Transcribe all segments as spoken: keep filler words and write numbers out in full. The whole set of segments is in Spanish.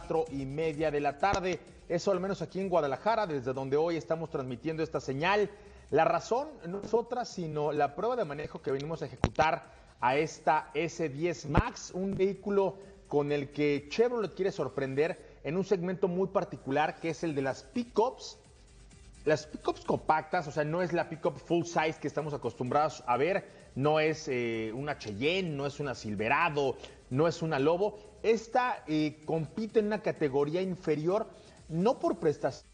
cuatro y media de la tarde. Eso al menos aquí en Guadalajara, desde donde hoy estamos transmitiendo esta señal. La razón no es otra, sino la prueba de manejo que venimos a ejecutar a esta ese diez Max, un vehículo con el que Chevrolet quiere sorprender en un segmento muy particular, que es el de las pickups. Las pickups compactas, o sea, no es la pickup full size que estamos acostumbrados a ver, no es eh, una Cheyenne, no es una Silverado, no es una Lobo. Esta eh, compite en una categoría inferior, no por prestación,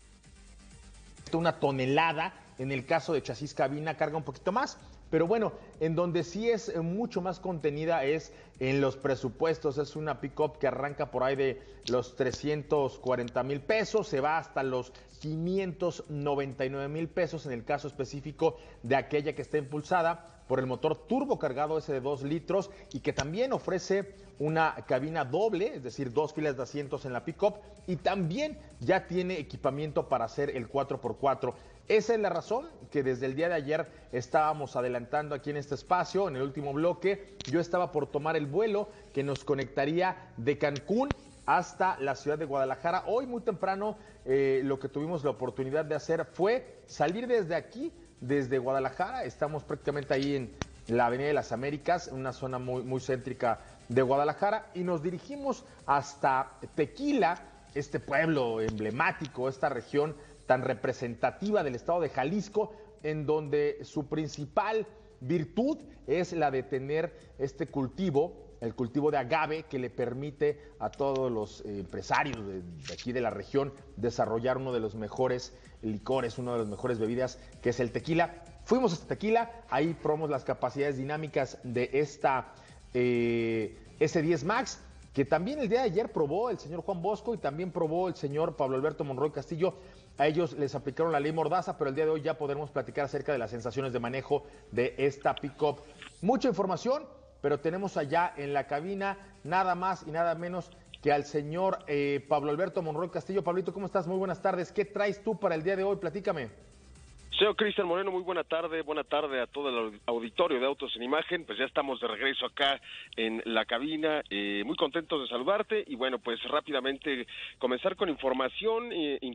una tonelada, en el caso de chasis cabina carga un poquito más, pero bueno, en donde sí es mucho más contenida es en los presupuestos. Es una pick-up que arranca por ahí de los trescientos cuarenta mil pesos, se va hasta los quinientos noventa y nueve mil pesos en el caso específico de aquella que está impulsada por el motor turbo cargado ese de dos litros y que también ofrece una cabina doble, es decir, dos filas de asientos en la pick-up, y también ya tiene equipamiento para hacer el cuatro por cuatro. Esa es la razón que desde el día de ayer estábamos adelantando aquí en este espacio, en el último bloque. Yo estaba por tomar el vuelo que nos conectaría de Cancún hasta la ciudad de Guadalajara. Hoy muy temprano eh, lo que tuvimos la oportunidad de hacer fue salir desde aquí, desde Guadalajara. Estamos prácticamente ahí en la Avenida de las Américas, una zona muy, muy céntrica de Guadalajara, y nos dirigimos hasta Tequila, este pueblo emblemático, esta región tan representativa del estado de Jalisco, en donde su principal virtud es la de tener este cultivo, el cultivo de agave, que le permite a todos los eh, empresarios de, de aquí de la región desarrollar uno de los mejores licores, una de las mejores bebidas, que es el tequila. Fuimos hasta Tequila, ahí probamos las capacidades dinámicas de esta eh, ese diez Max, que también el día de ayer probó el señor Juan Bosco y también probó el señor Pablo Alberto Monroy Castillo. A ellos les aplicaron la ley Mordaza, pero el día de hoy ya podremos platicar acerca de las sensaciones de manejo de esta pick-up. Mucha información, pero tenemos allá en la cabina nada más y nada menos que al señor eh, Pablo Alberto Monroy Castillo. Pablito, ¿cómo estás? Muy buenas tardes. ¿Qué traes tú para el día de hoy? Platícame. Señor Cristian Moreno, muy buena tarde, buena tarde a todo el auditorio de Autos en Imagen. Pues ya estamos de regreso acá en la cabina, eh, muy contentos de saludarte y bueno, pues rápidamente comenzar con información, eh,